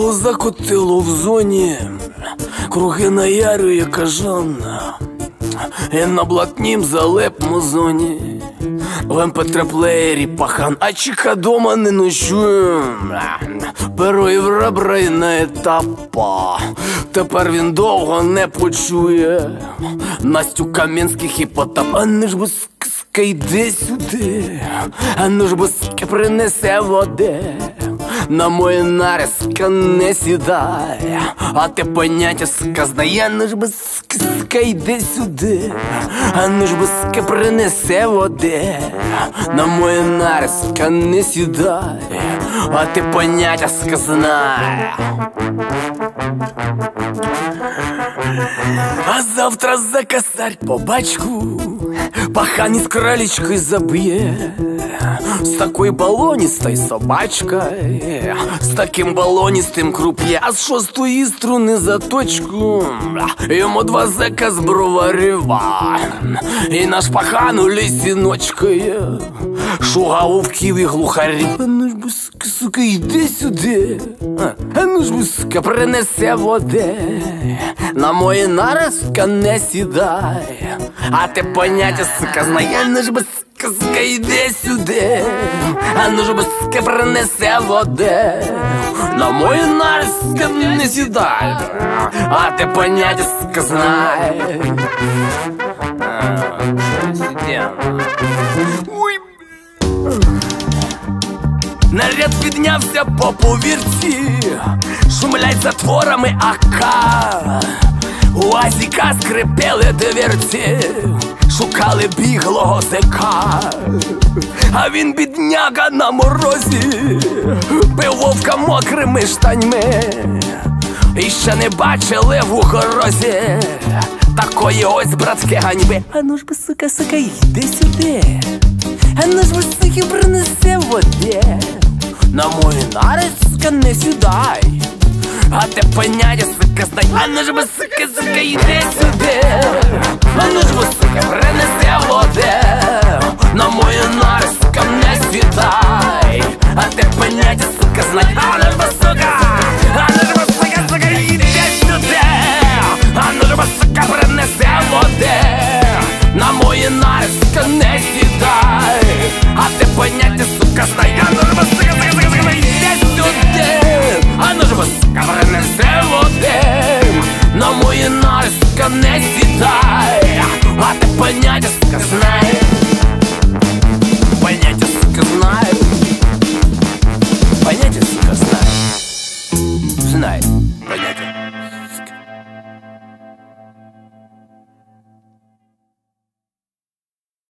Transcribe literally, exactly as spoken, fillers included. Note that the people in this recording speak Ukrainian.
Село закотило в зоні, круги наярює кажан, і на блатнім залеп мозоні. В ем пе три-плеєрі пахан, а чіка дома не ночує. Перо і в ребра і на етапа. Тепер він довго не почує Настю Кам'янських і Потап. А ну ж боска, йди сюди, а ну ж боска, принесе води. На мої нариска не сідай, а ти поняття сказає. Ну ж боска, йди сюди, а ну ж боска, принесе води. На мої нариска не сідай, а ти поняття сказає. А завтра за косарь по бачку пахан із кралечкой заб'є. З такою балоністою собачкою, з таким балоністим круп'є. А з шостої струни за точку йому два зека з броварєва. І наш пахан у лісі ночкою шугав у вків і глухарів. А ну ж буска, сука, йди сюди, а ну ж буска, принесе води. На мої нариска не сідай, а ти поняття, сука, знає. Ну ж буска, сука, йди сюди, а ну ж буска, принесе води. На мої нариска не сідай, а ти поняття, сука, знає. Ой, наряд піднявся по повірці, шумлять затворами АК. У Азіка скрипели дверці, шукали біглого зека. А він, бідняга, на морозі пив вовка мокрими штаньми. І ще не бачили в угорозі такої ось братські ганьби. А ну ж би, сука, сука, йди сюди, а ну ж би, суки, принесе води. На мої нариска не сідай, а ти поняття, сука, знай. А ну ж би, сука, сука, йди